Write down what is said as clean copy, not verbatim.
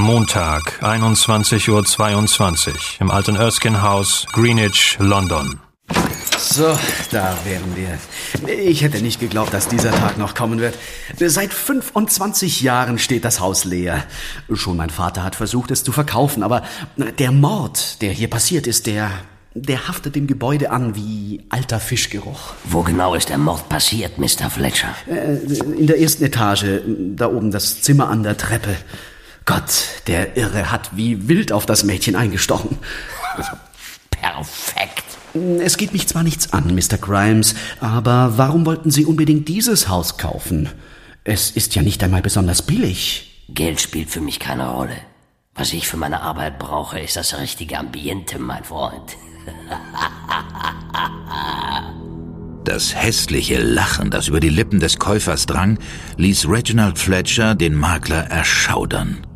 Montag, 21:22 Uhr im alten Erskine House, Greenwich, London. So, da wären wir. Ich hätte nicht geglaubt, dass dieser Tag noch kommen wird. Seit 25 Jahren steht das Haus leer. Schon mein Vater hat versucht, es zu verkaufen, aber der Mord, der hier passiert ist, der haftet dem Gebäude an wie alter Fischgeruch. Wo genau ist der Mord passiert, Mr. Fletcher? In der ersten Etage, da oben das Zimmer an der Treppe. Gott, der Irre hat wie wild auf das Mädchen eingestochen. Perfekt. Es geht mich zwar nichts an, Mr. Grimes, aber warum wollten Sie unbedingt dieses Haus kaufen? Es ist ja nicht einmal besonders billig. Geld spielt für mich keine Rolle. Was ich für meine Arbeit brauche, ist das richtige Ambiente, mein Freund. Das hässliche Lachen, das über die Lippen des Käufers drang, ließ Reginald Fletcher den Makler erschaudern.